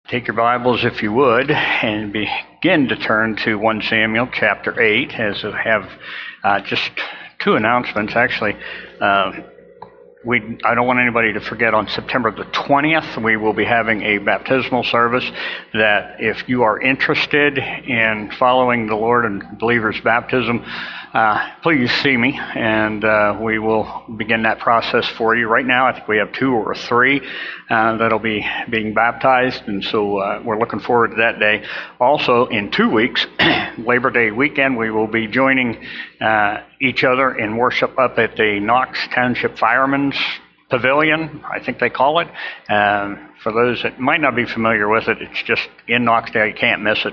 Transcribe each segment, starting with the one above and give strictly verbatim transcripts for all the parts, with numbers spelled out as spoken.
Take your Bibles, if you would, and begin to turn to First Samuel chapter eight, as I have uh, just two announcements, actually. Uh, we I don't want anybody to forget, on September the twentieth, we will be having a baptismal service that if you are interested in following the Lord and believers' baptism, uh, please see me, and uh, we will begin that process for you. Right now, I think we have two or three uh, that'll be being baptized, and so uh, we're looking forward to that day. Also, in two weeks, Labor Day weekend, we will be joining uh, each other in worship up at the Knox Township Firemen's Pavilion, I think they call it. Um, for those that might not be familiar with it, it's just in Knoxdale. You can't miss it.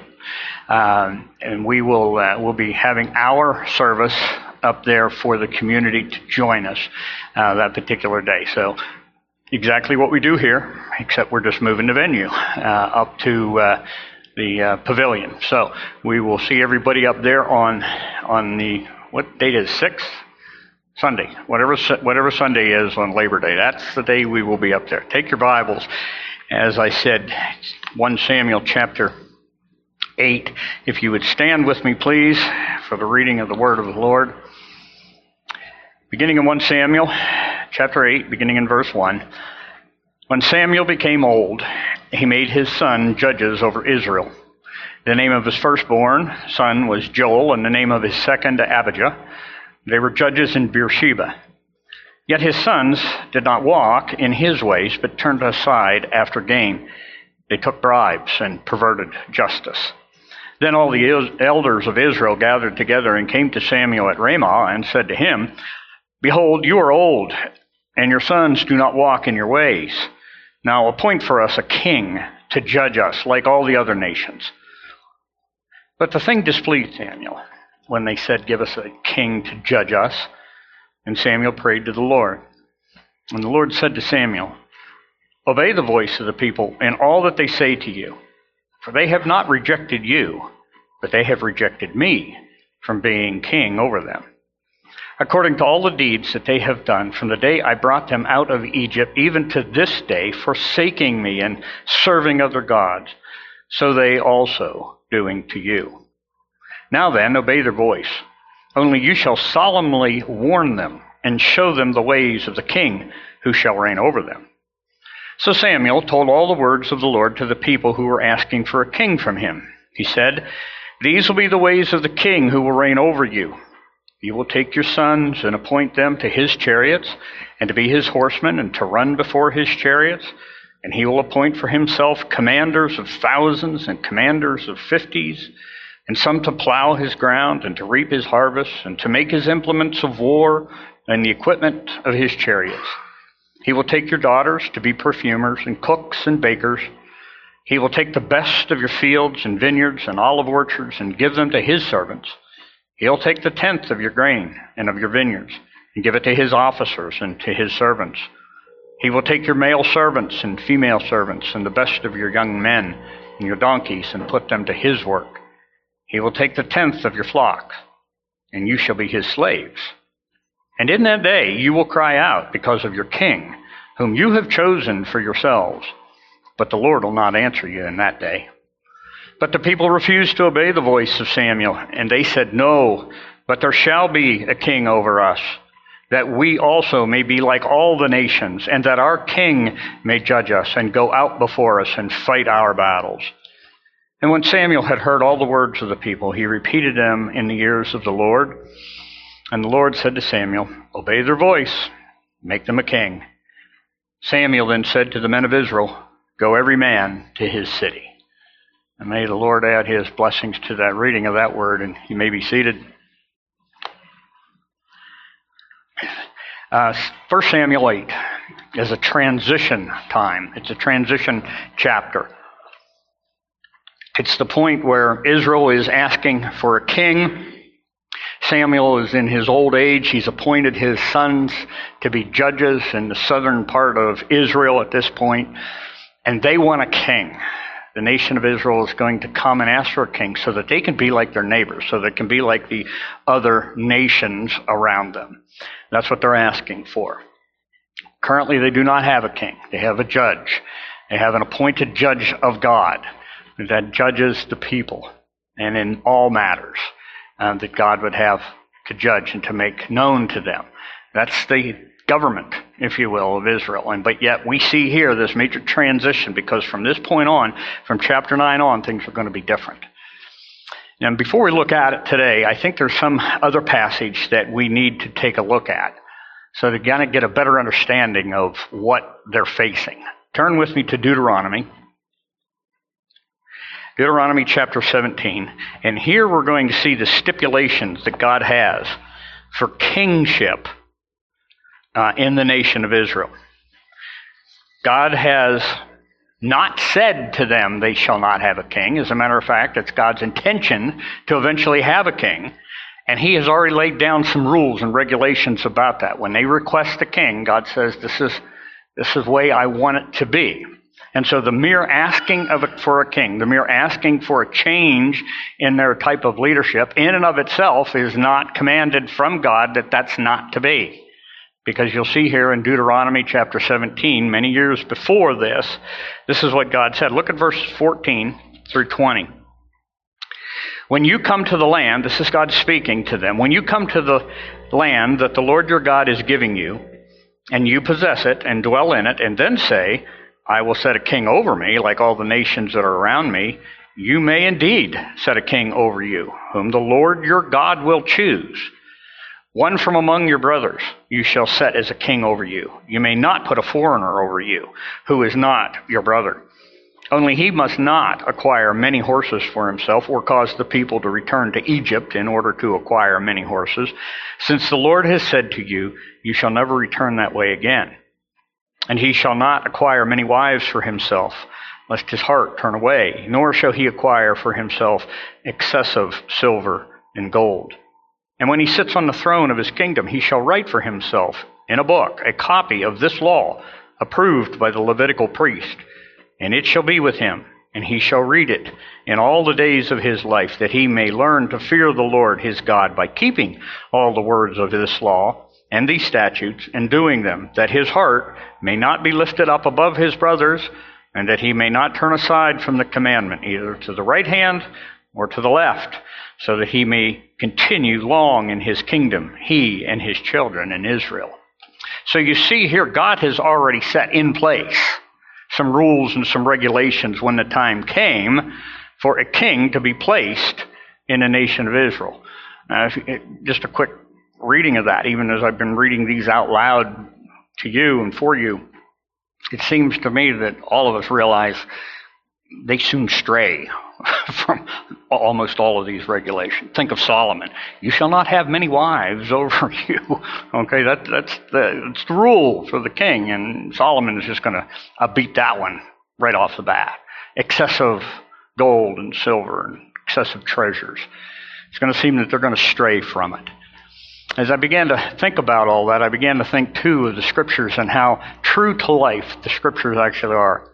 Um, and we will uh, we'll be having our service up there for the community to join us uh, that particular day. So exactly what we do here, except we're just moving the venue uh, up to uh, the uh, pavilion. So we will see everybody up there on on the, what date is sixth? Sunday, whatever whatever Sunday is on Labor Day. That's the day we will be up there. Take your Bibles. As I said, First Samuel chapter eight. If you would stand with me, please, for the reading of the word of the Lord. Beginning in First Samuel chapter eight, beginning in verse one. When Samuel became old, he made his son judges over Israel. The name of his firstborn son was Joel, and the name of his second Abijah. They were judges in Beersheba. Yet his sons did not walk in his ways, but turned aside after gain. They took bribes and perverted justice. Then all the elders of Israel gathered together and came to Samuel at Ramah and said to him, "Behold, you are old, and your sons do not walk in your ways. Now appoint for us a king to judge us like all the other nations." But the thing displeased Samuel when they said, "Give us a king to judge us." And Samuel prayed to the Lord. And the Lord said to Samuel, "Obey the voice of the people in all that they say to you, for they have not rejected you, but they have rejected me from being king over them, according to all the deeds that they have done from the day I brought them out of Egypt, even to this day, forsaking me and serving other gods, so they also doing to you. Now then, obey their voice. Only you shall solemnly warn them and show them the ways of the king who shall reign over them." So Samuel told all the words of the Lord to the people who were asking for a king from him. He said, "These will be the ways of the king who will reign over you. You will take your sons and appoint them to his chariots and to be his horsemen and to run before his chariots. And he will appoint for himself commanders of thousands and commanders of fifties, and some to plow his ground and to reap his harvest and to make his implements of war and the equipment of his chariots. He will take your daughters to be perfumers and cooks and bakers. He will take the best of your fields and vineyards and olive orchards and give them to his servants. He'll take the tenth of your grain and of your vineyards and give it to his officers and to his servants. He will take your male servants and female servants and the best of your young men and your donkeys and put them to his work. He will take the tenth of your flocks, and you shall be his slaves. And in that day you will cry out because of your king, whom you have chosen for yourselves. But the Lord will not answer you in that day." But the people refused to obey the voice of Samuel, and they said, "No, but there shall be a king over us, that we also may be like all the nations, and that our king may judge us and go out before us and fight our battles." And when Samuel had heard all the words of the people, he repeated them in the ears of the Lord. And the Lord said to Samuel, "Obey their voice, make them a king." Samuel then said to the men of Israel, "Go every man to his city." And may the Lord add his blessings to that reading of that word, and you may be seated. Uh, First Samuel eight is a transition time. It's a transition chapter. It's the point where Israel is asking for a king. Samuel is in his old age. He's appointed his sons to be judges in the southern part of Israel at this point, and they want a king. The nation of Israel is going to come and ask for a king so that they can be like their neighbors, so they can be like the other nations around them. That's what they're asking for. Currently, they do not have a king. They have a judge. They have an appointed judge of God that judges the people and in all matters uh, that God would have to judge and to make known to them. That's the government, if you will, of Israel. And but yet we see here this major transition, because from this point on, from chapter nine on, things are going to be different. And before we look at it today, I think there's some other passage that we need to take a look at so to kind of get a better understanding of what they're facing. Turn with me to Deuteronomy. Deuteronomy chapter seventeen. And here we're going to see the stipulations that God has for kingship uh, in the nation of Israel. God has not said to them they shall not have a king. As a matter of fact, it's God's intention to eventually have a king. And he has already laid down some rules and regulations about that. When they request a king, God says, this is this is the way I want it to be. And so the mere asking of a, for a king, the mere asking for a change in their type of leadership in and of itself is not commanded from God that that's not to be. Because you'll see here in Deuteronomy chapter seventeen, many years before this, this is what God said. Look at verses fourteen through twenty. When you come to the land, this is God speaking to them, when you come to the land that the Lord your God is giving you, and you possess it and dwell in it, and then say, I will set a king over me, like all the nations that are around me, you may indeed set a king over you, whom the Lord your God will choose. One from among your brothers you shall set as a king over you. You may not put a foreigner over you, who is not your brother. Only he must not acquire many horses for himself, or cause the people to return to Egypt in order to acquire many horses, since the Lord has said to you, you shall never return that way again. And he shall not acquire many wives for himself, lest his heart turn away, nor shall he acquire for himself excessive silver and gold. And when he sits on the throne of his kingdom, he shall write for himself in a book a copy of this law, approved by the Levitical priest. And it shall be with him, and he shall read it in all the days of his life, that he may learn to fear the Lord his God by keeping all the words of this law and these statutes, and doing them, that his heart may not be lifted up above his brothers, and that he may not turn aside from the commandment, either to the right hand or to the left, so that he may continue long in his kingdom, he and his children in Israel. So you see here, God has already set in place some rules and some regulations when the time came for a king to be placed in the nation of Israel. Uh, just a quick reading of that, even as I've been reading these out loud to you and for you, it seems to me that all of us realize they soon stray from almost all of these regulations. Think of Solomon. You shall not have many wives over you. Okay, that, that's, the, that's the rule for the king, and Solomon is just going to uh, beat that one right off the bat. Excessive gold and silver and excessive treasures. It's going to seem that they're going to stray from it. As I began to think about all that, I began to think, too, of the Scriptures and how true to life the Scriptures actually are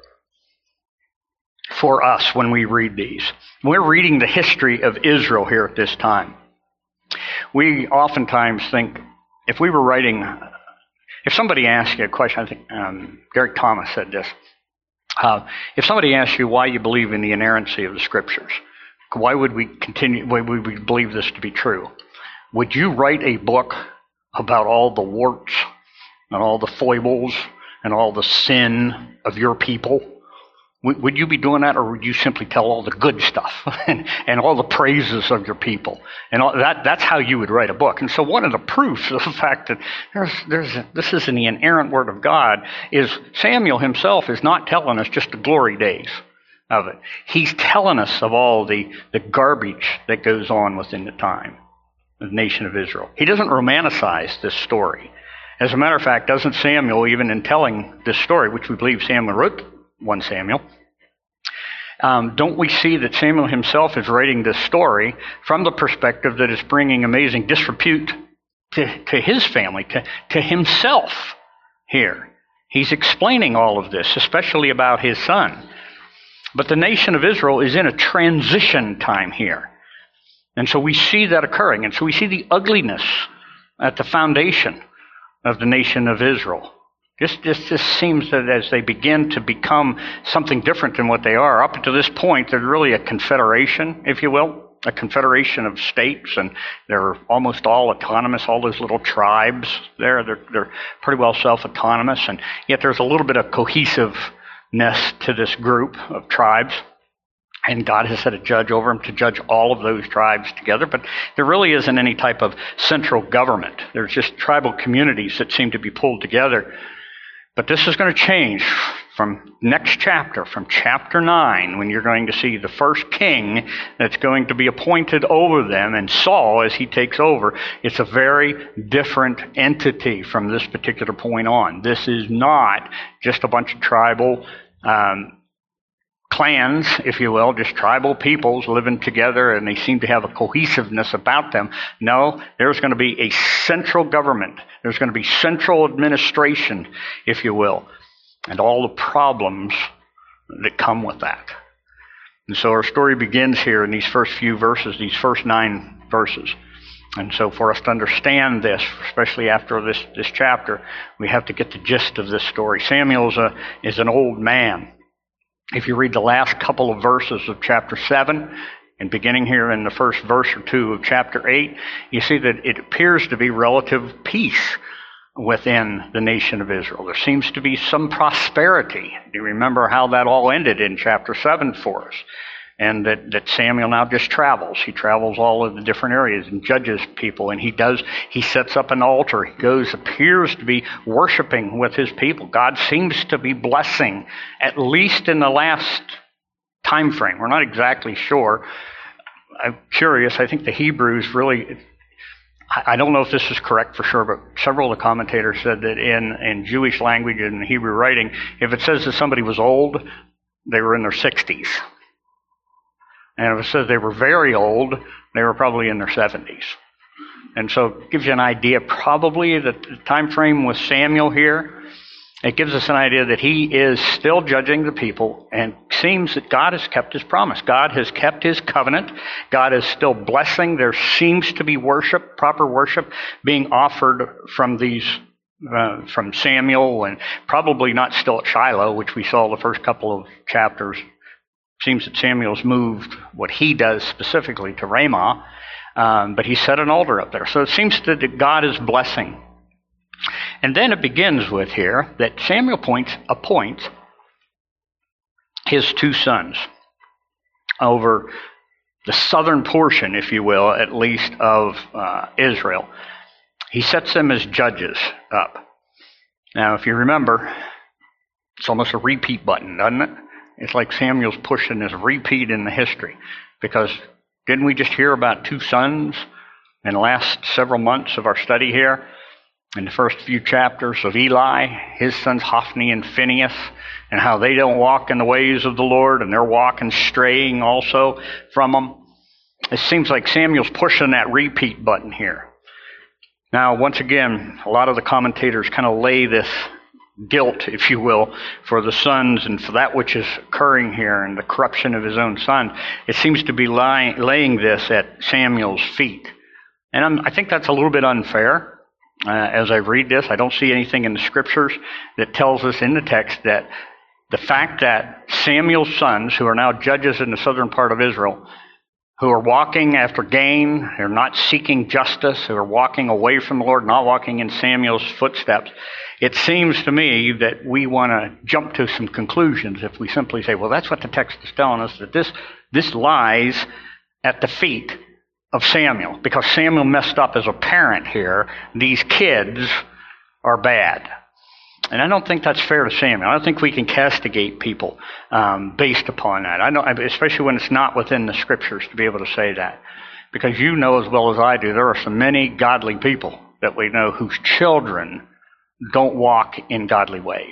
for us when we read these. We're reading the history of Israel here at this time. We oftentimes think, if we were writing, if somebody asked you a question, I think um, Derek Thomas said this, uh, if somebody asked you why you believe in the inerrancy of the Scriptures, why would we continue, why would we believe this to be true? Would you write a book about all the warts and all the foibles and all the sin of your people? Would you be doing that, or would you simply tell all the good stuff and, and all the praises of your people? And all, that that's how you would write a book. And so one of the proofs of the fact that there's, there's a, this is in the inerrant Word of God is Samuel himself is not telling us just the glory days of it. He's telling us of all the, the garbage that goes on within the time of the nation of Israel. He doesn't romanticize this story. As a matter of fact, doesn't Samuel, even in telling this story, which we believe Samuel wrote First Samuel, um, don't we see that Samuel himself is writing this story from the perspective that is bringing amazing disrepute to, to his family, to, to himself here. He's explaining all of this, especially about his son. But the nation of Israel is in a transition time here. And so we see that occurring. And so we see the ugliness at the foundation of the nation of Israel. Just, just, just seems that as they begin to become something different than what they are, up to this point, they're really a confederation, if you will, a confederation of states, and they're almost all autonomous, all those little tribes there, they're, they're pretty well self-autonomous, and yet there's a little bit of cohesiveness to this group of tribes. And God has set a judge over them to judge all of those tribes together. But there really isn't any type of central government. There's just tribal communities that seem to be pulled together. But this is going to change from next chapter, from chapter nine, when you're going to see the first king that's going to be appointed over them, and Saul, as he takes over, it's a very different entity from this particular point on. This is not just a bunch of tribal um clans, if you will, just tribal peoples living together, and they seem to have a cohesiveness about them. No, there's going to be a central government. There's going to be central administration, if you will, and all the problems that come with that. And so our story begins here in these first few verses, these first nine verses. And so for us to understand this, especially after this, this chapter, we have to get the gist of this story. Samuel is, a, is an old man. If you read the last couple of verses of chapter seven, and beginning here in the first verse or two of chapter eight, you see that it appears to be relative peace within the nation of Israel. There seems to be some prosperity. Do you remember how that all ended in chapter seven for us? And that, that Samuel now just travels. He travels all of the different areas and judges people. And he does, he sets up an altar. He goes, appears to be worshiping with his people. God seems to be blessing, at least in the last time frame. We're not exactly sure. I'm curious. I think the Hebrews really, I don't know if this is correct for sure, but several of the commentators said that in, in Jewish language and Hebrew writing, if it says that somebody was old, they were in their sixties. And if it says they were very old, they were probably in their seventies. And so it gives you an idea probably that the time frame with Samuel here, it gives us an idea that he is still judging the people, and seems that God has kept his promise. God has kept his covenant. God is still blessing. There seems to be worship, proper worship, being offered from these uh, from Samuel, and probably not still at Shiloh, which we saw the first couple of chapters. Seems that Samuel's moved what he does specifically to Ramah, um, but he set an altar up there. So it seems that God is blessing. And then it begins with here that Samuel points, appoints his two sons over the southern portion, if you will, at least, of uh, Israel. He sets them as judges up. Now, if you remember, it's almost a repeat button, doesn't it? It's like Samuel's pushing this repeat in the history, because didn't we just hear about two sons in the last several months of our study here? In the first few chapters of Eli, his sons Hophni and Phinehas, and how they don't walk in the ways of the Lord, and they're walking straying also from them. It seems like Samuel's pushing that repeat button here. Now, once again, a lot of the commentators kind of lay this guilt, if you will, for the sons and for that which is occurring here and the corruption of his own son. It seems to be lying, laying this at Samuel's feet. And I'm, I think that's a little bit unfair. Uh, as I read this, I don't see anything in the scriptures that tells us in the text that the fact that Samuel's sons, who are now judges in the southern part of Israel, who are walking after gain, they're not seeking justice, who are walking away from the Lord, not walking in Samuel's footsteps, it seems to me that we want to jump to some conclusions if we simply say, well, that's what the text is telling us, that this, this lies at the feet of Samuel, because Samuel messed up as a parent here. These kids are bad. And I don't think that's fair to Samuel. I don't think we can castigate people um, based upon that. I don't, especially when it's not within the scriptures, to be able to say that. Because you know as well as I do, there are so many godly people that we know whose children don't walk in godly ways.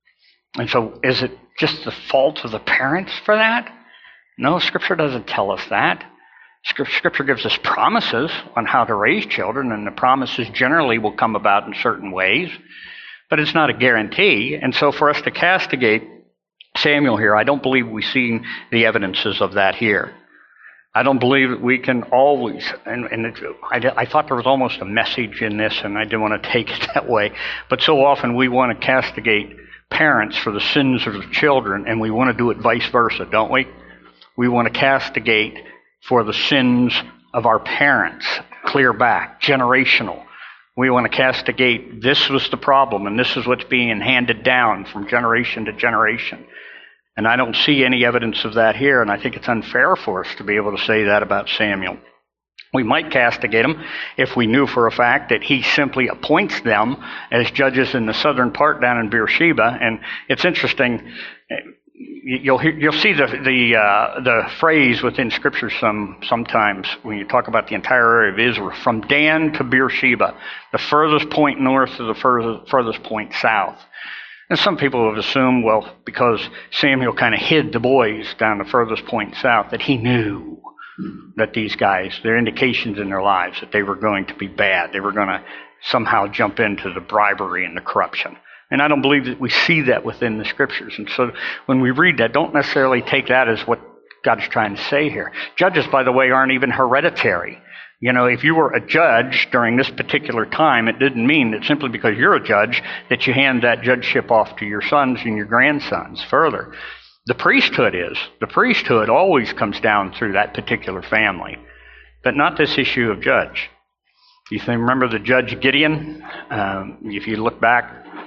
And so is it just the fault of the parents for that? No, Scripture doesn't tell us that. Scripture gives us promises on how to raise children, and the promises generally will come about in certain ways, but it's not a guarantee. And so for us to castigate Samuel here, I don't believe we've seen the evidences of that here. I don't believe that we can always, and, and it, I, I thought there was almost a message in this, and I didn't want to take it that way, but so often we want to castigate parents for the sins of the children, and we want to do it vice versa, don't we? We want to castigate for the sins of our parents, clear back, generational. We want to castigate, this was the problem, and this is what's being handed down from generation to generation. And I don't see any evidence of that here, and I think it's unfair for us to be able to say that about Samuel. We might castigate him if we knew for a fact that he simply appoints them as judges in the southern part down in Beersheba. And it's interesting, you'll hear, you'll see the the uh, the phrase within Scripture some sometimes when you talk about the entire area of Israel, from Dan to Beersheba, the furthest point north to the furthest, furthest point south. And some people have assumed, well, because Samuel kind of hid the boys down the furthest point south, that he knew that these guys, there are indications in their lives that they were going to be bad. They were going to somehow jump into the bribery and the corruption. And I don't believe that we see that within the Scriptures. And so when we read that, don't necessarily take that as what God is trying to say here. Judges, by the way, aren't even hereditary. You know, if you were a judge during this particular time, it didn't mean that simply because you're a judge that you hand that judgeship off to your sons and your grandsons. Further, the priesthood is. The priesthood always comes down through that particular family, but not this issue of judge. You think, remember the judge Gideon? Um, if you look back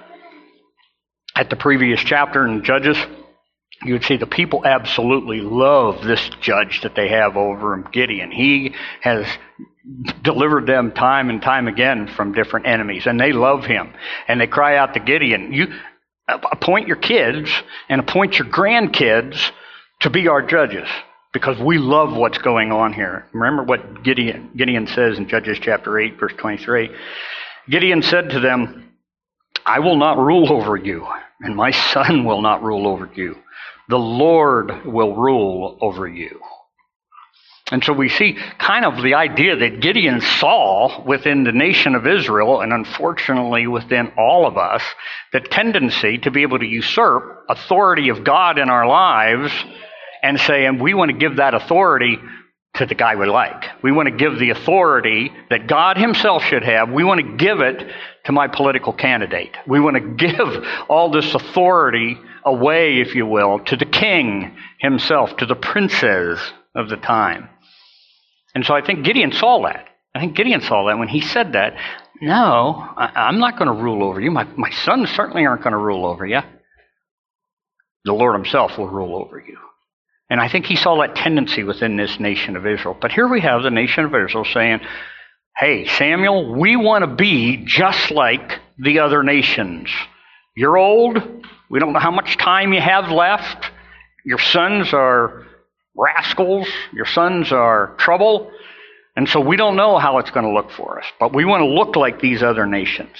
at the previous chapter in Judges, you would see the people absolutely love this judge that they have over him, Gideon. He has delivered them time and time again from different enemies, and they love him. And they cry out to Gideon, you appoint your kids and appoint your grandkids to be our judges, because we love what's going on here. Remember what Gideon, Gideon says in Judges chapter eight, verse twenty-three. Gideon said to them, I will not rule over you, and my son will not rule over you. The Lord will rule over you. And so we see kind of the idea that Gideon saw within the nation of Israel, and unfortunately within all of us, the tendency to be able to usurp authority of God in our lives and say, and we want to give that authority to the guy we like. We want to give the authority that God himself should have. We want to give it to my political candidate. We want to give all this authority away, if you will, to the king himself, to the princes of the time. And so I think Gideon saw that. I think Gideon saw that when he said that. No, I, I'm not going to rule over you. My, my sons certainly aren't going to rule over you. The Lord himself will rule over you. And I think he saw that tendency within this nation of Israel. But here we have the nation of Israel saying, hey, Samuel, we want to be just like the other nations. You're old. We don't know how much time you have left. Your sons are rascals. Your sons are trouble. And so we don't know how it's going to look for us. But we want to look like these other nations.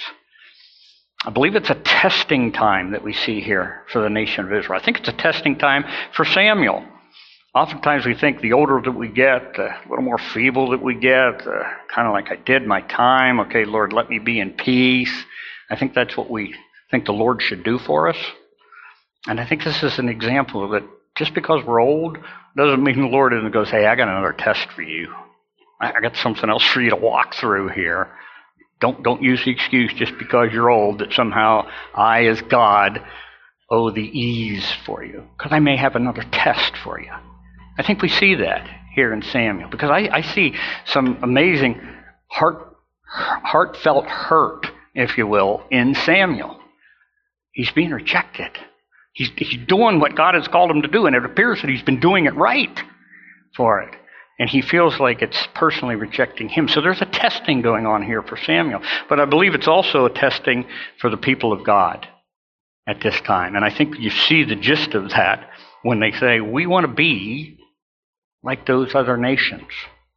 I believe it's a testing time that we see here for the nation of Israel. I think it's a testing time for Samuel. Oftentimes we think the older that we get, the a little more feeble that we get, uh, kind of like I did my time. Okay, Lord, let me be in peace. I think that's what we think the Lord should do for us. And I think this is an example of it. Just because we're old doesn't mean the Lord isn't goes, hey, I got another test for you. I got something else for you to walk through here. Don't don't use the excuse just because you're old that somehow I, as God, owe the ease for you. Because I may have another test for you. I think we see that here in Samuel. Because I, I see some amazing heart, heartfelt hurt, if you will, in Samuel. He's being rejected. He's, he's doing what God has called him to do, and it appears that he's been doing it right for it. And he feels like it's personally rejecting him. So there's a testing going on here for Samuel. But I believe it's also a testing for the people of God at this time. And I think you see the gist of that when they say, we want to be like those other nations.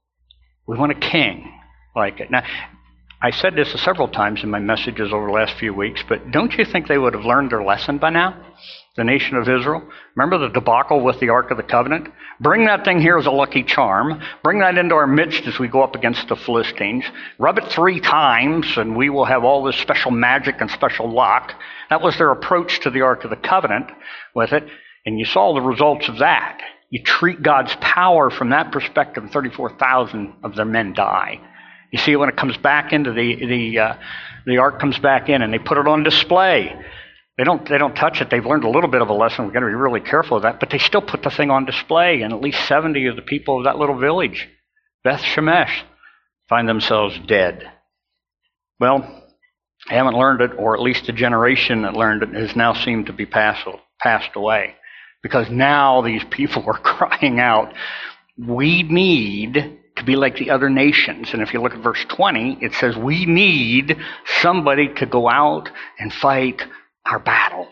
We want a king like it. Now, I said this several times in my messages over the last few weeks, but don't you think they would have learned their lesson by now? The nation of Israel. Remember the debacle with the Ark of the Covenant? Bring that thing here as a lucky charm. Bring that into our midst as we go up against the Philistines. Rub it three times and we will have all this special magic and special luck. That was their approach to the Ark of the Covenant with it. And you saw the results of that. You treat God's power from that perspective, thirty-four thousand of their men die. You see, when it comes back into the the uh, the ark comes back in, and they put it on display. They don't they don't touch it. They've learned a little bit of a lesson. We've got to be really careful of that. But they still put the thing on display, and at least seventy of the people of that little village, Beth Shemesh, find themselves dead. Well, they haven't learned it, or at least the generation that learned it has now seemed to be passed passed away, because now these people are crying out, "We need to be like the other nations." And if you look at verse twenty, it says, we need somebody to go out and fight our battles.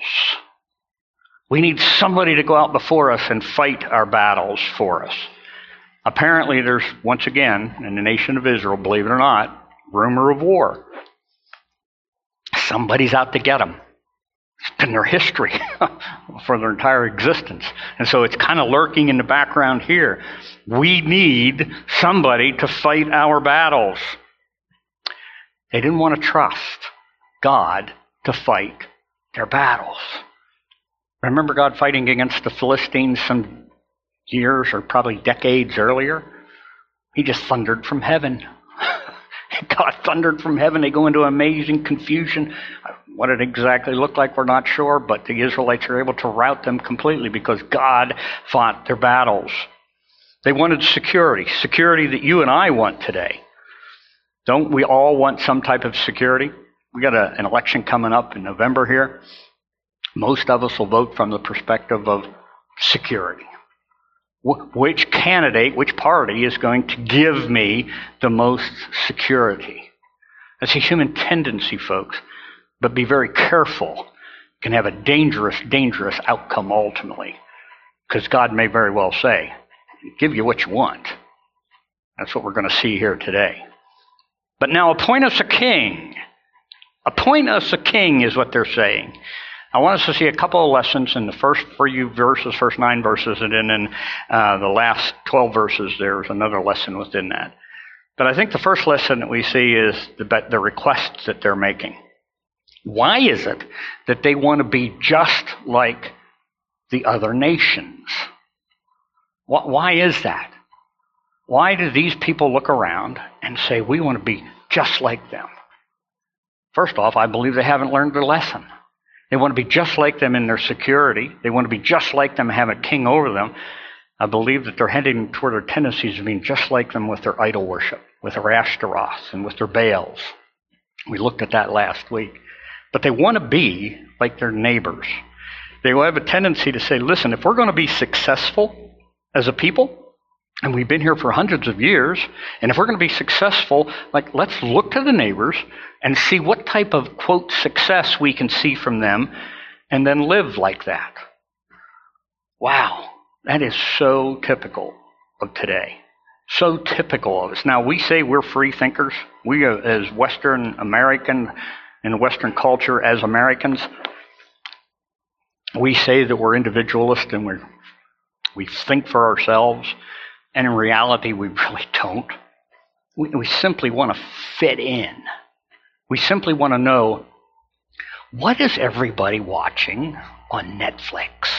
We need somebody to go out before us and fight our battles for us. Apparently, there's, once again, in the nation of Israel, believe it or not, rumor of war. Somebody's out to get them. It's been their history for their entire existence. And so it's kind of lurking in the background here. We need somebody to fight our battles. They didn't want to trust God to fight their battles. Remember God fighting against the Philistines some years or probably decades earlier? He just thundered from heaven. God thundered from heaven. They go into amazing confusion. What it exactly looked like, we're not sure, but the Israelites are able to rout them completely because God fought their battles. They wanted security, security that you and I want today. Don't we all want some type of security? We got a, an election coming up in November here. Most of us will vote from the perspective of security. Wh- which candidate, which party is going to give me the most security? That's a human tendency, folks. But be very careful. It can have a dangerous, dangerous outcome ultimately. Because God may very well say, give you what you want. That's what we're going to see here today. But now appoint us a king. Appoint us a king is what they're saying. I want us to see a couple of lessons in the first few verses, first nine verses, and then in uh, the last twelve verses, there's another lesson within that. But I think the first lesson that we see is the, the requests that they're making. Why is it that they want to be just like the other nations? Why is that? Why do these people look around and say, we want to be just like them? First off, I believe they haven't learned their lesson. They want to be just like them in their security. They want to be just like them, have a king over them. I believe that they're heading toward their tendencies of being just like them with their idol worship, with their Ashtaroth and with their Baals. We looked at that last week. But they want to be like their neighbors. They will have a tendency to say, listen, if we're going to be successful as a people, and we've been here for hundreds of years, and if we're going to be successful, like, let's look to the neighbors and see what type of, quote, success we can see from them, and then live like that. Wow, that is so typical of today. So typical of us. Now, we say we're free thinkers. We, uh, as Western American, in Western culture, as Americans, we say that we're individualist and we're, we think for ourselves, and in reality, we really don't. We, we simply want to fit in. We simply want to know, what is everybody watching on Netflix?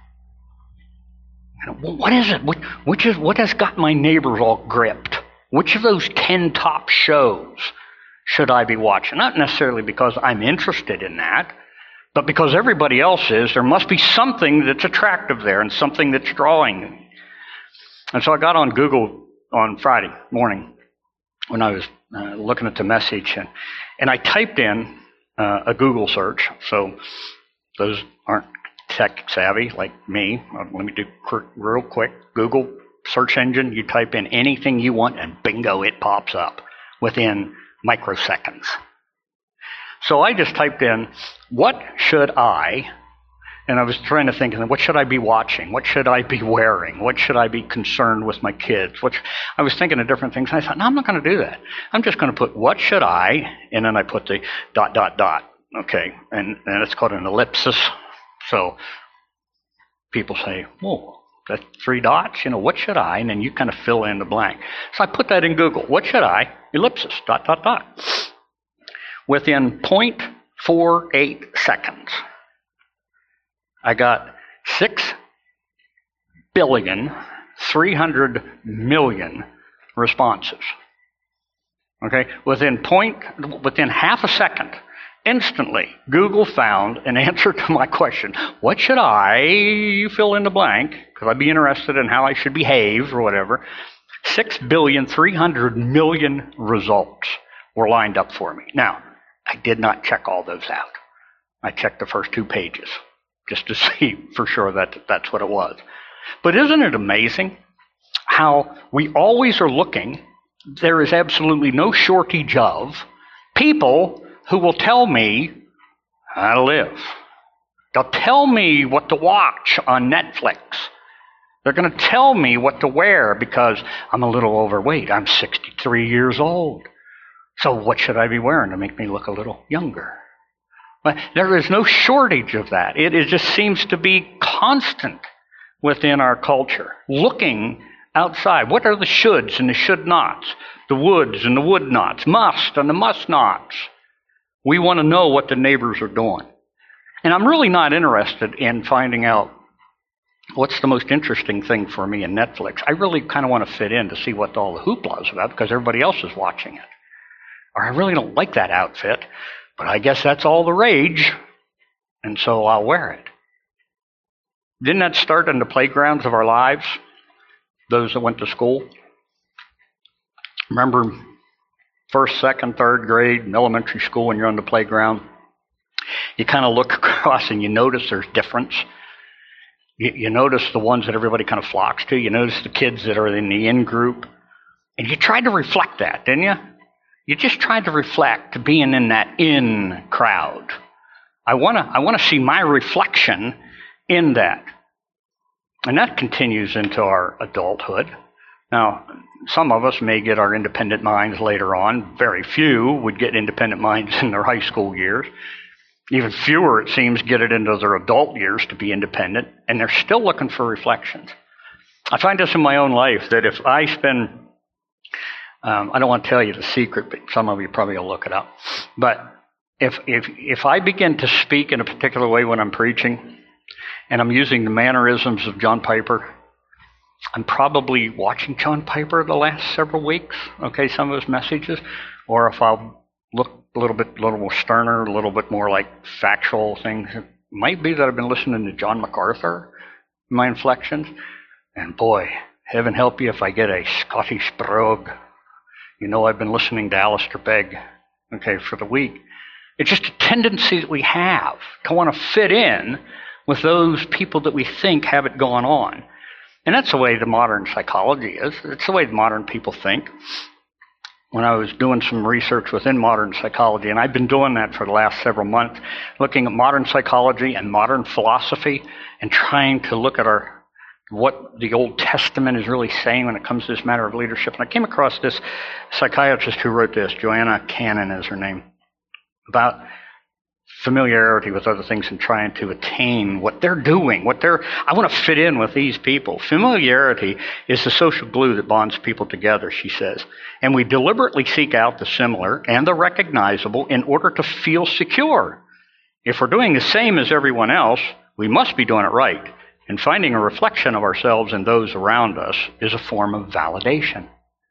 What is it? Which, which is what has got my neighbors all gripped? Which of those ten top shows should I be watching? Not necessarily because I'm interested in that, but because everybody else is. There must be something that's attractive there and something that's drawing me. And so I got on Google on Friday morning when I was uh, looking at the message, and, and I typed in uh, a Google search. So those aren't tech savvy like me. Let me do real quick. Google search engine, you type in anything you want, and bingo, it pops up within microseconds. So I just typed in, what should I, and I was trying to think, what should I be watching? What should I be wearing? What should I be concerned with my kids? What, I was thinking of different things, and I thought, no, I'm not going to do that. I'm just going to put, what should I, and then I put the dot, dot, dot, okay, and, and it's called an ellipsis. So people say, whoa, that's three dots, you know, what should I? And then you kind of fill in the blank. So I put that in Google. What should I? Ellipsis, dot, dot, dot. Within zero point four eight seconds, I got six billion, three hundred million responses. Okay, within point, within half a second, instantly, Google found an answer to my question. What should I, you fill in the blank, because I'd be interested in how I should behave or whatever. Six billion, three hundred million results were lined up for me. Now, I did not check all those out. I checked the first two pages just to see for sure that that's what it was. But isn't it amazing how we always are looking? There is absolutely no shortage of people who will tell me how to live. They'll tell me what to watch on Netflix. They're going to tell me what to wear because I'm a little overweight. I'm sixty-three years old. So what should I be wearing to make me look a little younger? But there is no shortage of that. It, it just seems to be constant within our culture. Looking outside. What are the shoulds and the should nots? The woulds and the would nots. Must and the must nots. We want to know what the neighbors are doing. And I'm really not interested in finding out what's the most interesting thing for me in Netflix. I really kind of want to fit in to see what all the hoopla is about because everybody else is watching it. Or I really don't like that outfit, but I guess that's all the rage, and so I'll wear it. Didn't that start in the playgrounds of our lives? Those that went to school? Remember first, second, third grade in elementary school when you're on the playground? You kind of look across and you notice there's difference. You, you notice the ones that everybody kind of flocks to. You notice the kids that are in the in group. And you tried to reflect that, didn't you? You just tried to reflect to being in that in crowd. I want to I want to see my reflection in that. And that continues into our adulthood. Now, some of us may get our independent minds later on. Very few would get independent minds in their high school years. Even fewer, it seems, get it into their adult years to be independent, and they're still looking for reflections. I find this in my own life, that if I spend, um, I don't want to tell you the secret, but some of you probably will look it up, but if if if I begin to speak in a particular way when I'm preaching, and I'm using the mannerisms of John Piper, I'm probably watching John Piper the last several weeks, okay, some of his messages, or if I'll look a little bit, a little more sterner, a little bit more like factual things. It might be that I've been listening to John MacArthur, my inflections, and boy, heaven help you if I get a Scottish brogue. You know I've been listening to Alistair Begg, okay, for the week. It's just a tendency that we have to want to fit in with those people that we think have it going on. And that's the way the modern psychology is. It's the way modern people think. When I was doing some research within modern psychology, and I've been doing that for the last several months, looking at modern psychology and modern philosophy and trying to look at our what the Old Testament is really saying when it comes to this matter of leadership. And I came across this psychiatrist who wrote this, Joanna Cannon is her name, about familiarity with other things and trying to attain what they're doing, what they're, I want to fit in with these people. Familiarity is the social glue that bonds people together, she says. And we deliberately seek out the similar and the recognizable in order to feel secure. If we're doing the same as everyone else, we must be doing it right. And finding a reflection of ourselves in those around us is a form of validation.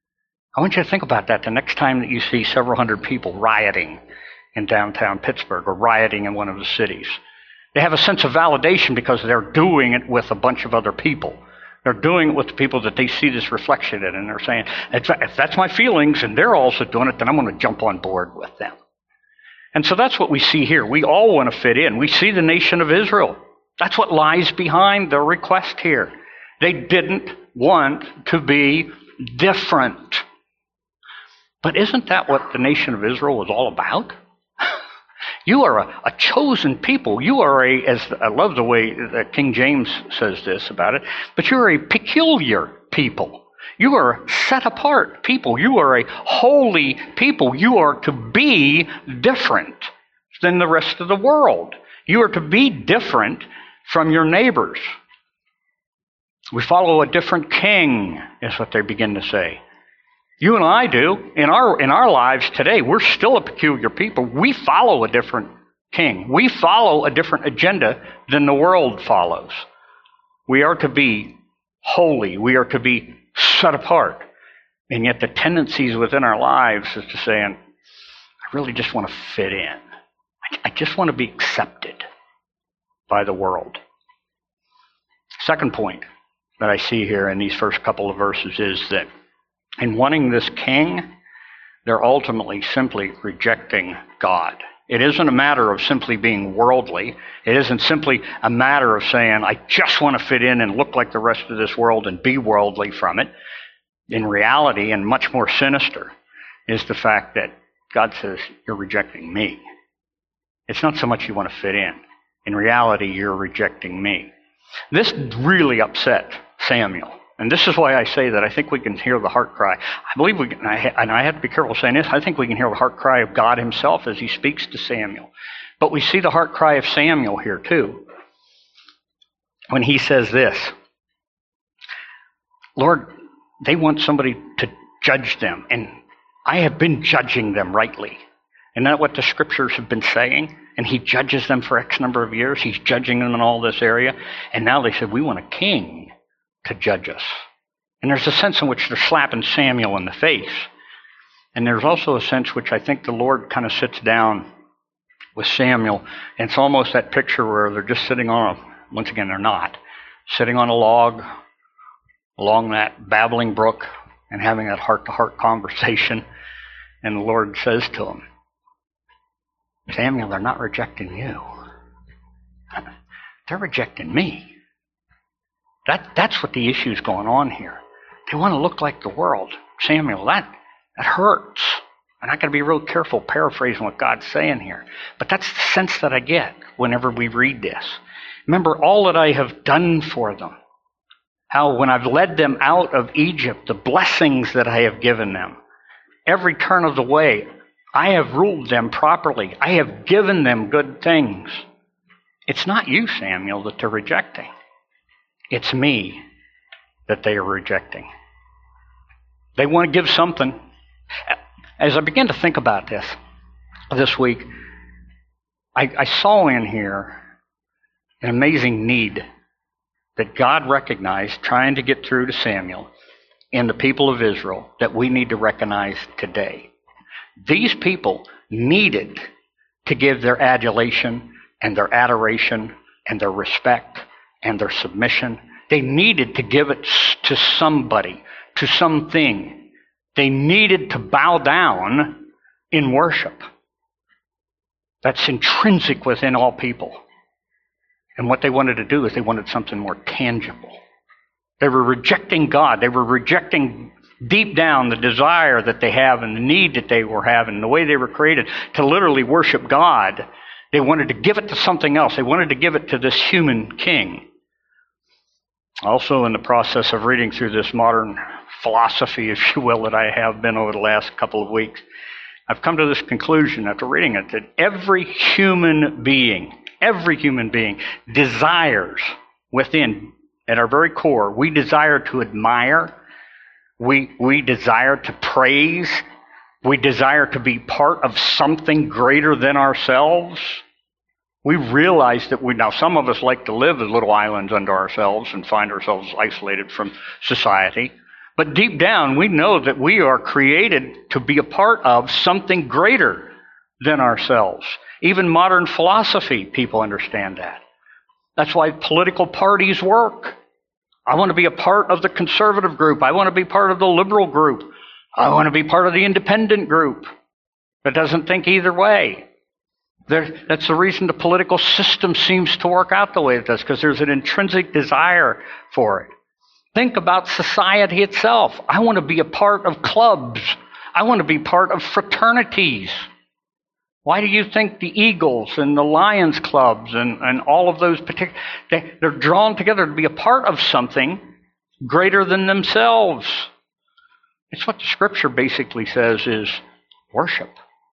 I want you to think about that the next time that you see several hundred people rioting in downtown Pittsburgh or rioting in one of the cities. They have a sense of validation because they're doing it with a bunch of other people. They're doing it with the people that they see this reflection in, and they're saying, if that's my feelings and they're also doing it, then I'm going to jump on board with them. And so that's what we see here. We all want to fit in. We see the nation of Israel. That's what lies behind the request here. They didn't want to be different. But isn't that what the nation of Israel was all about? You are a, a chosen people. You are a, as I love the way that King James says this about it, but you're a peculiar people. You are set apart people. You are a holy people. You are to be different than the rest of the world. You are to be different from your neighbors. We follow a different king, is what they begin to say. You and I do. In our in our lives today, we're still a peculiar people. We follow a different king. We follow a different agenda than the world follows. We are to be holy. We are to be set apart. And yet the tendencies within our lives is to say, I really just want to fit in. I just want to be accepted by the world. Second point that I see here in these first couple of verses is that in wanting this king, they're ultimately simply rejecting God. It isn't a matter of simply being worldly. It isn't simply a matter of saying, I just want to fit in and look like the rest of this world and be worldly from it. In reality, and much more sinister, is the fact that God says, you're rejecting me. It's not so much you want to fit in. In reality, you're rejecting me. This really upset Samuel. And this is why I say that I think we can hear the heart cry. I believe we can, and I, and I have to be careful saying this, I think we can hear the heart cry of God himself as he speaks to Samuel. But we see the heart cry of Samuel here too, when he says this, Lord, they want somebody to judge them, and I have been judging them rightly. Isn't that what the scriptures have been saying? And he judges them for X number of years. He's judging them in all this area. And now they said, we want a king to judge us. And there's a sense in which they're slapping Samuel in the face. And there's also a sense which I think the Lord kind of sits down with Samuel. And it's almost that picture where they're just sitting on a, once again, they're not, sitting on a log along that babbling brook and having that heart-to-heart conversation. And the Lord says to him, Samuel, they're not rejecting you. They're rejecting me. That, that's what the issue is going on here. They want to look like the world. Samuel, that, that hurts. And I got to be real careful paraphrasing what God's saying here. But that's the sense that I get whenever we read this. Remember all that I have done for them. How when I've led them out of Egypt, the blessings that I have given them. Every turn of the way, I have ruled them properly. I have given them good things. It's not you, Samuel, that they're rejecting. It's me that they are rejecting. They want to give something. As I began to think about this this week, I, I saw in here an amazing need that God recognized trying to get through to Samuel and the people of Israel that we need to recognize today. These people needed to give their adulation and their adoration and their respect and their submission. They needed to give it to somebody, to something. They needed to bow down in worship. That's intrinsic within all people. And what they wanted to do is they wanted something more tangible. They were rejecting God. They were rejecting deep down the desire that they have and the need that they were having, the way they were created to literally worship God. They wanted to give it to something else. They wanted to give it to this human king. Also, in the process of reading through this modern philosophy, if you will, that I have been over the last couple of weeks, I've come to this conclusion after reading it that every human being, every human being desires within, at our very core, we desire to admire, we, we desire to praise, we desire to be part of something greater than ourselves. We realize that we, now some of us like to live as little islands unto ourselves and find ourselves isolated from society. But deep down, we know that we are created to be a part of something greater than ourselves. Even modern philosophy, people understand that. That's why political parties work. I want to be a part of the conservative group. I want to be part of the liberal group. I want to be part of the independent group that doesn't think either way. There, that's the reason the political system seems to work out the way it does, because there's an intrinsic desire for it. Think about society itself. I want to be a part of clubs. I want to be part of fraternities. Why do you think the Eagles and the Lions clubs and, and all of those particular, they, they're drawn together to be a part of something greater than themselves? It's what the scripture basically says is worship.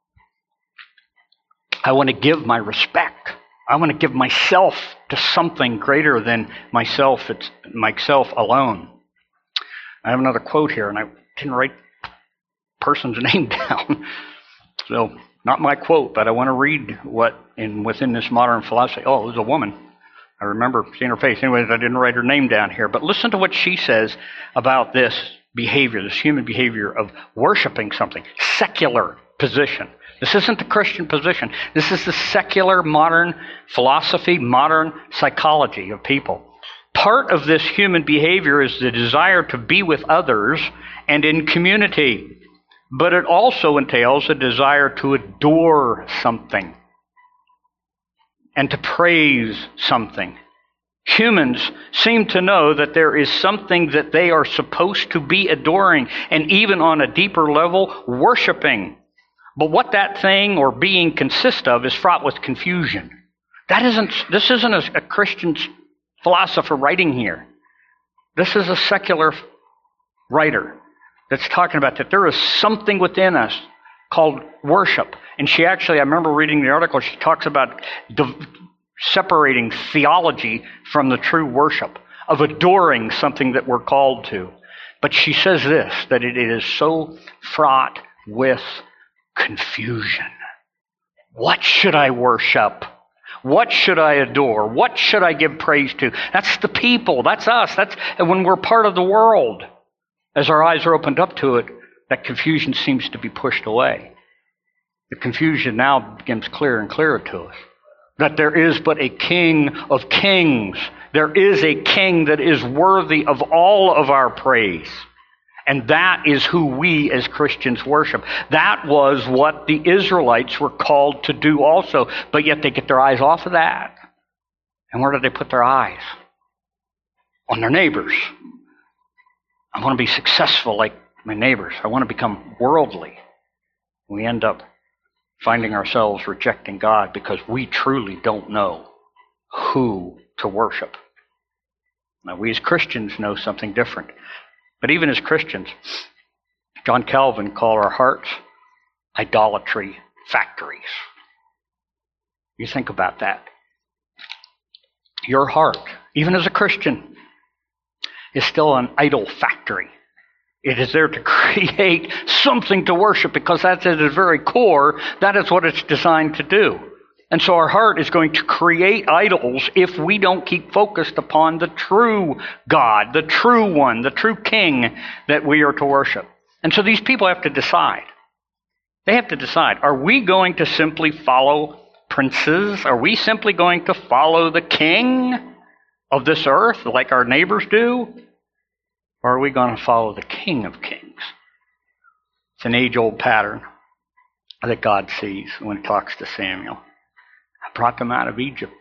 I want to give my respect. I want to give myself to something greater than myself. It's myself alone. I have another quote here, and I didn't write the person's name down. So, not my quote, but I want to read what in within this modern philosophy. Oh, it was a woman. I remember seeing her face. Anyways, I didn't write her name down here. But listen to what she says about this behavior, this human behavior of worshiping something. Secular position. This isn't the Christian position. This is the secular modern philosophy, modern psychology of people. Part of this human behavior is the desire to be with others and in community. But it also entails a desire to adore something and to praise something. Humans seem to know that there is something that they are supposed to be adoring and even on a deeper level, worshiping. But what that thing or being consists of is fraught with confusion. That isn't, this isn't a, a Christian philosopher writing here. This is a secular writer that's talking about that there is something within us called worship. And she actually, I remember reading the article, she talks about the, separating theology from the true worship, of adoring something that we're called to. But she says this, that it is so fraught with confusion. What should I worship? What should I adore? What should I give praise to? That's the people. That's us. That's when we're part of the world. As our eyes are opened up to it, that confusion seems to be pushed away. The confusion now becomes clearer and clearer to us. That there is but a King of kings. There is a King that is worthy of all of our praise. And that is who we as Christians worship. That was what the Israelites were called to do also. But yet they get their eyes off of that. And where do they put their eyes? On their neighbors. I want to be successful like my neighbors. I want to become worldly. We end up finding ourselves rejecting God because we truly don't know who to worship. Now, we as Christians know something different. But even as Christians, John Calvin called our hearts idolatry factories. You think about that. Your heart, even as a Christian, is still an idol factory. It is there to create something to worship because that's at its very core, that is what it's designed to do. And so our heart is going to create idols if we don't keep focused upon the true God, the true one, the true King that we are to worship. And so these people have to decide. They have to decide, are we going to simply follow princes? Are we simply going to follow the king of this earth like our neighbors do? Or are we going to follow the King of Kings? It's an age-old pattern that God sees when he talks to Samuel. I brought them out of Egypt.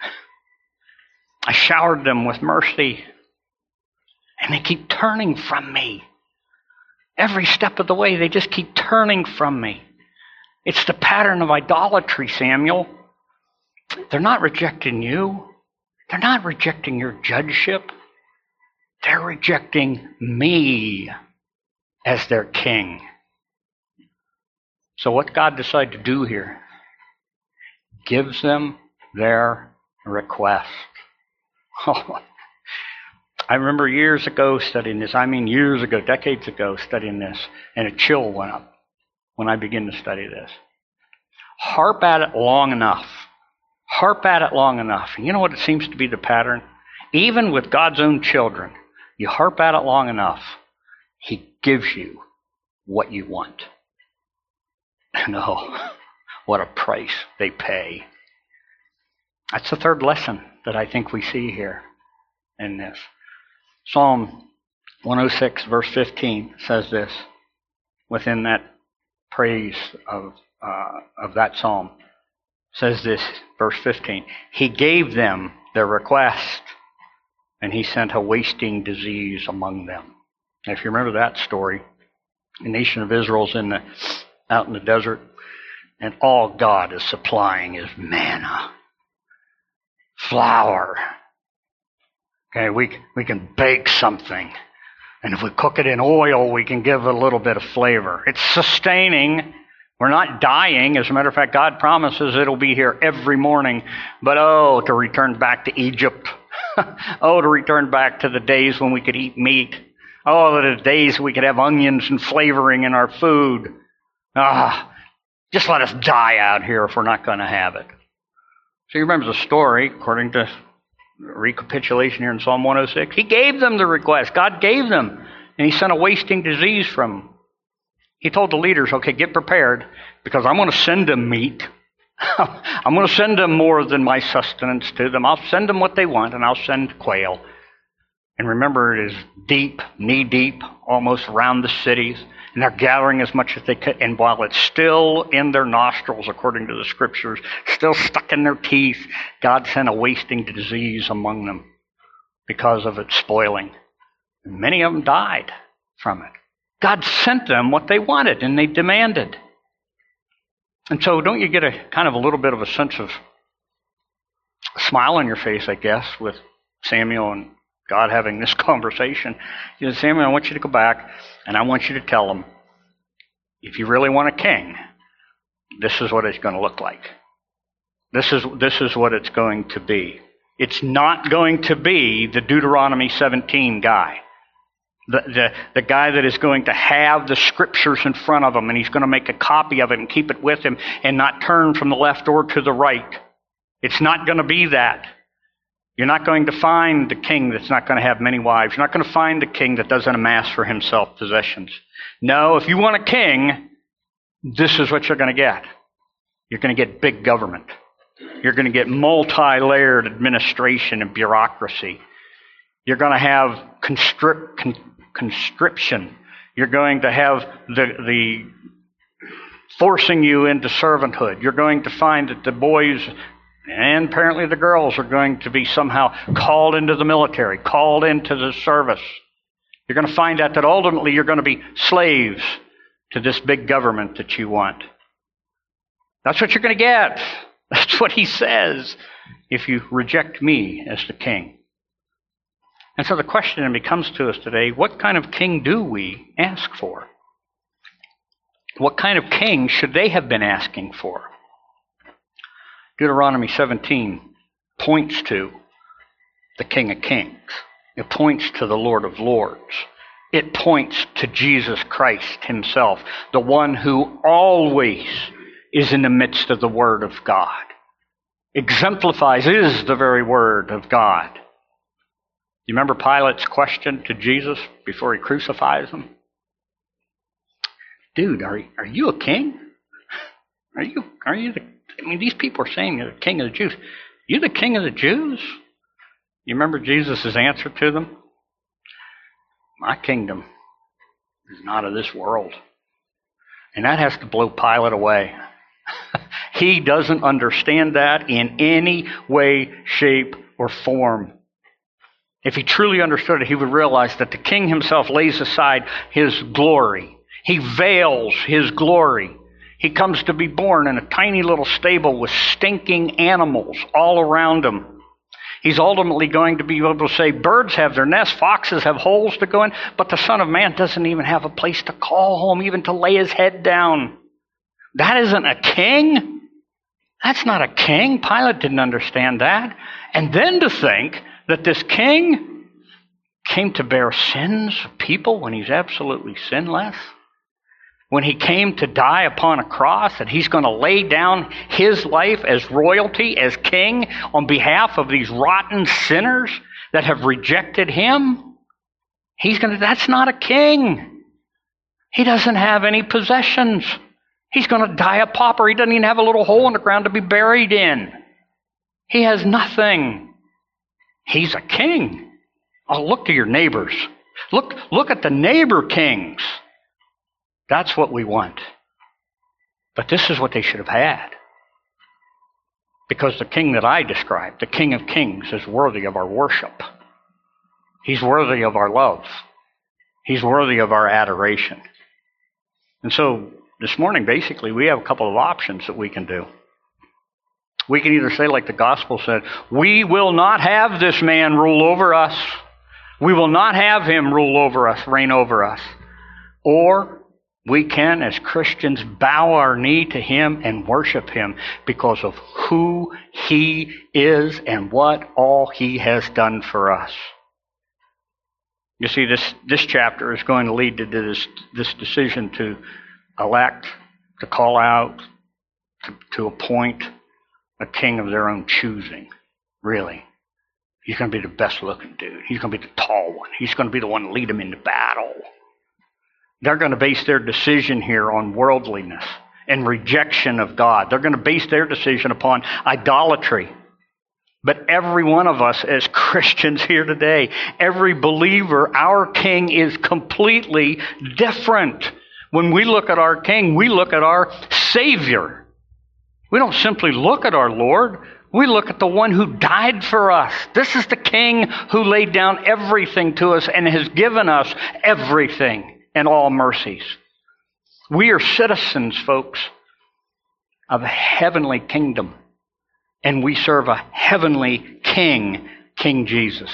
I showered them with mercy. And they keep turning from me. Every step of the way, they just keep turning from me. It's the pattern of idolatry, Samuel. They're not rejecting you. They're not rejecting your judgeship. They're rejecting me as their king. So what God decided to do here? Gives them their request. Oh, I remember years ago studying this. I mean years ago, decades ago studying this. And a chill went up when I began to study this. Harp at it long enough. Harp at it long enough. And you know what it seems to be the pattern? Even with God's own children, you harp at it long enough, he gives you what you want. And oh, what a price they pay. That's the third lesson that I think we see here in this. Psalm one oh six, verse fifteen says this, within that praise of, uh, of that psalm, says this, verse fifteen, he gave them their request, and he sent a wasting disease among them. And if you remember that story, the nation of Israel's in the, out in the desert, and all God is supplying is manna, flour. Okay, we, we can bake something, and if we cook it in oil, we can give a little bit of flavor. It's sustaining. We're not dying. As a matter of fact, God promises it'll be here every morning. But oh, to return back to Egypt. Oh, to return back to the days when we could eat meat. Oh, the days we could have onions and flavoring in our food. Ah, just let us die out here if we're not going to have it. So you remember the story, according to recapitulation here in Psalm one oh six. He gave them the request. God gave them. And he sent a wasting disease from them. He told the leaders, okay, get prepared because I'm going to send them meat. I'm going to send them more than my sustenance to them. I'll send them what they want, and I'll send quail. And remember, it is deep, knee-deep, almost around the cities. And they're gathering as much as they could. And while it's still in their nostrils, according to the scriptures, still stuck in their teeth, God sent a wasting disease among them because of its spoiling. And many of them died from it. God sent them what they wanted and they demanded. And so don't you get a kind of a little bit of a sense of a smile on your face, I guess, with Samuel and God having this conversation? He said, Samuel, I want you to go back and I want you to tell them, if you really want a king, this is what it's going to look like. This is, this is what it's going to be. It's not going to be the Deuteronomy seventeen guy. The, the, the guy that is going to have the scriptures in front of him, and he's going to make a copy of it and keep it with him and not turn from the left or to the right. It's not going to be that. You're not going to find the king that's not going to have many wives. You're not going to find the king that doesn't amass for himself possessions. No, if you want a king, this is what you're going to get. You're going to get big government. You're going to get multi-layered administration and bureaucracy. You're going to have constrict, con, conscription. You're going to have the, the forcing you into servanthood. You're going to find that the boys and apparently the girls are going to be somehow called into the military, called into the service. You're going to find out that ultimately you're going to be slaves to this big government that you want. That's what you're going to get. That's what he says if you reject me as the king. And so the question then becomes to us today, what kind of king do we ask for? What kind of king should they have been asking for? Deuteronomy seventeen points to the King of Kings. It points to the Lord of Lords. It points to Jesus Christ himself, the one who always is in the midst of the Word of God. Exemplifies, is the very Word of God. You remember Pilate's question to Jesus before he crucifies him? Dude, are you, are you a king? Are you, are you the, I mean, these people are saying you're the king of the Jews. You the king of the Jews? You remember Jesus' answer to them? My kingdom is not of this world. And that has to blow Pilate away. He doesn't understand that in any way, shape, or form. If he truly understood it, he would realize that the king himself lays aside his glory. He veils his glory. He comes to be born in a tiny little stable with stinking animals all around him. He's ultimately going to be able to say, birds have their nests, foxes have holes to go in, but the Son of Man doesn't even have a place to call home, even to lay his head down. That isn't a king. That's not a king. Pilate didn't understand that. And then to think that this king came to bear sins of people when he's absolutely sinless. When he came to die upon a cross, that he's going to lay down his life as royalty, as king, on behalf of these rotten sinners that have rejected him. He's going to, that's not a king. He doesn't have any possessions. He's going to die a pauper. He doesn't even have a little hole in the ground to be buried in. He has nothing. He's a king. Oh, look to your neighbors. Look, look at the neighbor kings. That's what we want. But this is what they should have had. Because the king that I described, the King of Kings, is worthy of our worship. He's worthy of our love. He's worthy of our adoration. And so this morning, basically, we have a couple of options that we can do. We can either say, like the gospel said, we will not have this man rule over us. We will not have him rule over us, reign over us. Or we can, as Christians, bow our knee to him and worship him because of who he is and what all he has done for us. You see, this, this chapter is going to lead to this, this decision to elect, to call out, to, to appoint a king of their own choosing, really. He's going to be the best looking dude. He's going to be the tall one. He's going to be the one to lead them into battle. They're going to base their decision here on worldliness and rejection of God. They're going to base their decision upon idolatry. But every one of us as Christians here today, every believer, our King is completely different. When we look at our King, we look at our Savior. We don't simply look at our Lord. We look at the one who died for us. This is the King who laid down everything to us and has given us everything and all mercies. We are citizens, folks, of a heavenly kingdom. And we serve a heavenly King, King Jesus.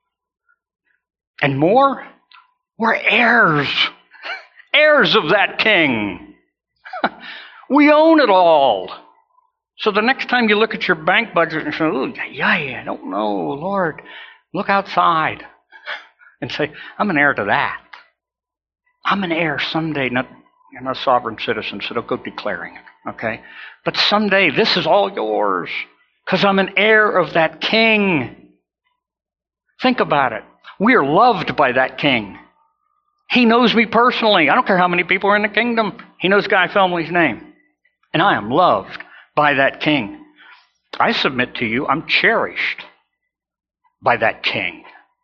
And more, we're heirs. Heirs of that King. We own it all. So the next time you look at your bank budget and say, oh, yeah, yeah, I don't know, Lord, look outside and say, I'm an heir to that. I'm an heir someday. Not, you're not a sovereign citizen, so don't go declaring it, okay? But someday this is all yours because I'm an heir of that King. Think about it. We are loved by that King. He knows me personally. I don't care how many people are in the kingdom. He knows Guy Felmley's name. And I am loved by that King. I submit to you, I'm cherished by that King.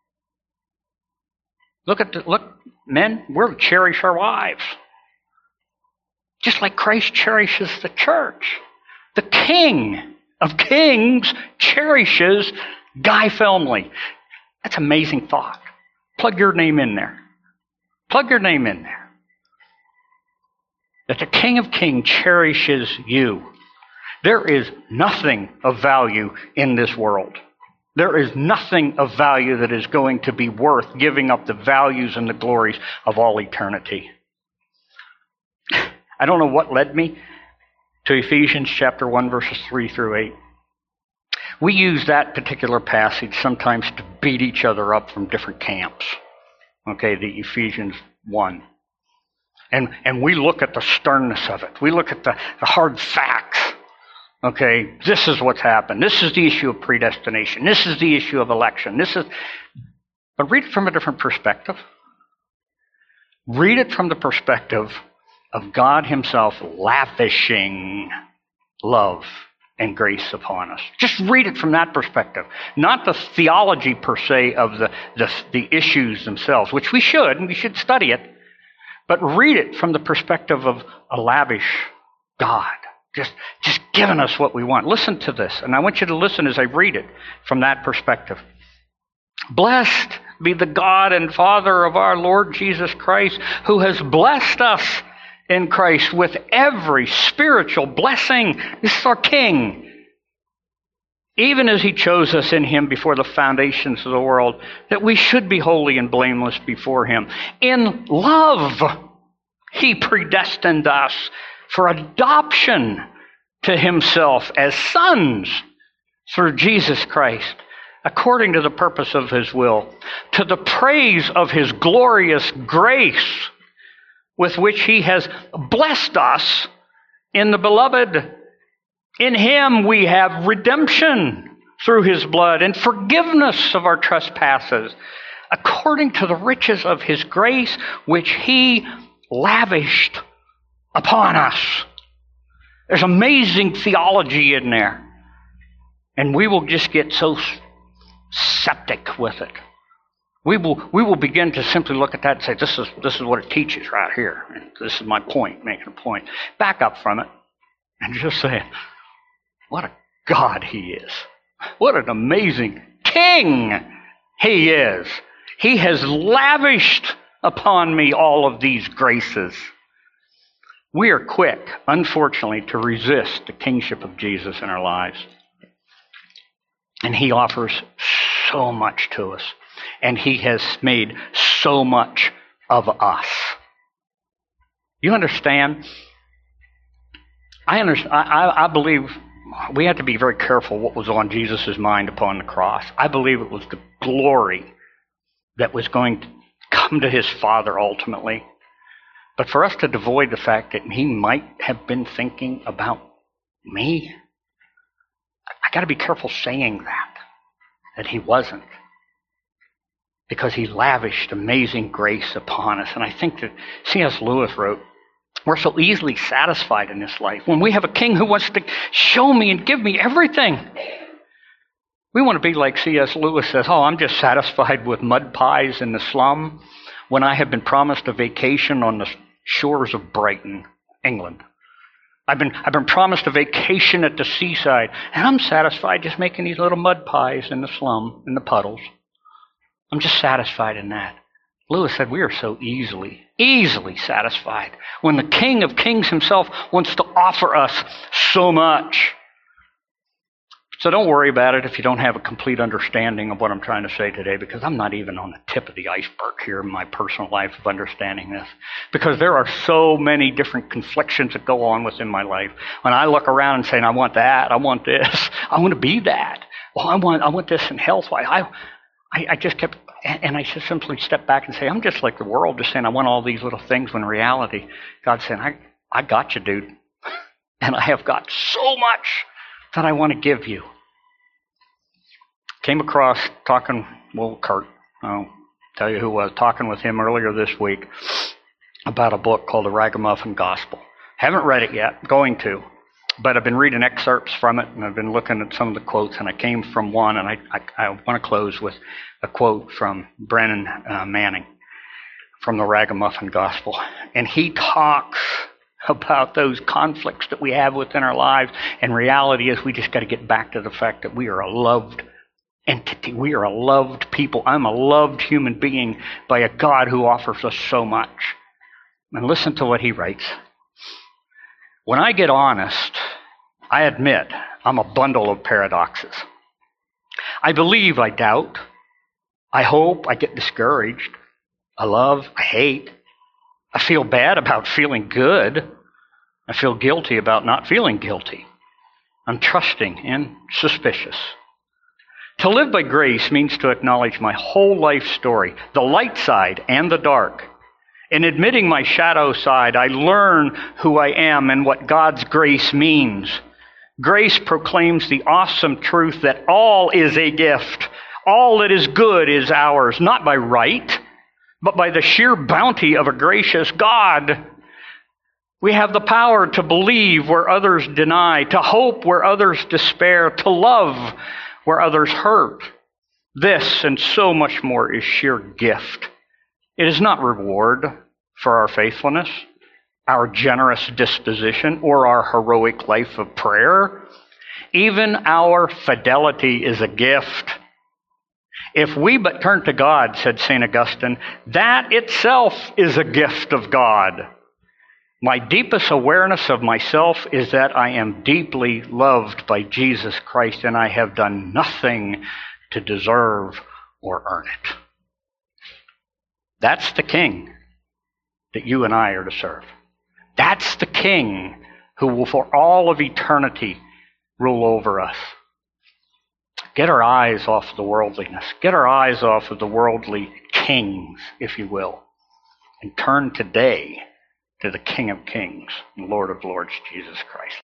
Look at the, look, men, we're to cherish our wives. Just like Christ cherishes the church. The King of Kings cherishes Guy Felmley. That's an amazing thought. Plug your name in there. Plug your name in there. That the King of Kings cherishes you. There is nothing of value in this world. There is nothing of value that is going to be worth giving up the values and the glories of all eternity. I don't know what led me to Ephesians chapter one, verses three through eight. We use that particular passage sometimes to beat each other up from different camps. Okay, the Ephesians one. And, and we look at the sternness of it. We look at the, the hard facts. Okay, this is what's happened. This is the issue of predestination. This is the issue of election. This is, but read it from a different perspective. Read it from the perspective of God Himself lavishing love and grace upon us. Just read it from that perspective. Not the theology per se of the, the, the issues themselves, which we should, and we should study it, but read it from the perspective of a lavish God. Just, just giving us what we want. Listen to this, and I want you to listen as I read it from that perspective. Blessed be the God and Father of our Lord Jesus Christ, who has blessed us in Christ with every spiritual blessing. This is our King. Even as He chose us in Him before the foundations of the world, that we should be holy and blameless before Him. In love, He predestined us for adoption to Himself as sons through Jesus Christ, according to the purpose of His will, to the praise of His glorious grace, with which He has blessed us in the Beloved. In Him we have redemption through His blood and forgiveness of our trespasses, according to the riches of His grace, which He lavished upon us. There's amazing theology in there. And we will just get so septic with it. We will we will begin to simply look at that and say, this is this is what it teaches right here. And this is my point, making a point. Back up from it and just say, what a God He is. What an amazing King He is. He has lavished upon me all of these graces. We are quick, unfortunately, to resist the kingship of Jesus in our lives. And He offers so much to us. And He has made so much of us. You understand? I understand. I, I believe we have to be very careful what was on Jesus' mind upon the cross. I believe it was the glory that was going to come to His Father ultimately. But for us to avoid the fact that He might have been thinking about me, I got to be careful saying that. that he wasn't, because he lavished amazing grace upon us. And I think that C S Lewis wrote, we're so easily satisfied in this life when we have a king who wants to show me and give me everything. We want to be like C S Lewis says, oh, I'm just satisfied with mud pies in the slum when I have been promised a vacation on the shores of Brighton, England. I've been, I've been promised a vacation at the seaside, and I'm satisfied just making these little mud pies in the slum, in the puddles. I'm just satisfied in that. Lewis said we are so easily, easily satisfied when the King of Kings himself wants to offer us so much. So don't worry about it if you don't have a complete understanding of what I'm trying to say today, because I'm not even on the tip of the iceberg here in my personal life of understanding this. Because there are so many different conflictions that go on within my life. When I look around and say, I want that, I want this, I want to be that. Well, I want I want this in health-wise. I, I, I just kept, and I just simply step back and say, I'm just like the world, just saying I want all these little things, when in reality, God's saying, I, I got you, dude. And I have got so much that I want to give you. Came across talking, well, Kurt, I'll tell you who was, talking with him earlier this week about a book called The Ragamuffin Gospel. Haven't read it yet, going to, but I've been reading excerpts from it, and I've been looking at some of the quotes, and I came from one, and I, I, I want to close with a quote from Brennan uh, Manning from The Ragamuffin Gospel. And he talks about those conflicts that we have within our lives, and reality is we just got to get back to the fact that we are a loved entity. We are a loved people. I'm a loved human being by a God who offers us so much. And listen to what he writes. When I get honest, I admit I'm a bundle of paradoxes. I believe, I doubt. I hope, I get discouraged. I love, I hate. I feel bad about feeling good. I feel guilty about not feeling guilty. I'm trusting and suspicious. To live by grace means to acknowledge my whole life story, the light side and the dark. In admitting my shadow side, I learn who I am and what God's grace means. Grace proclaims the awesome truth that all is a gift. All that is good is ours, not by right, but by the sheer bounty of a gracious God. We have the power to believe where others deny, to hope where others despair, to love where others hurt. This and so much more is sheer gift. It is not reward for our faithfulness, our generous disposition, or our heroic life of prayer. Even our fidelity is a gift. If we but turn to God, said Saint Augustine, that itself is a gift of God. My deepest awareness of myself is that I am deeply loved by Jesus Christ, and I have done nothing to deserve or earn it. That's the King that you and I are to serve. That's the King who will for all of eternity rule over us. Get our eyes off of the worldliness. Get our eyes off of the worldly kings, if you will, and turn today to the King of Kings and Lord of Lords, Jesus Christ.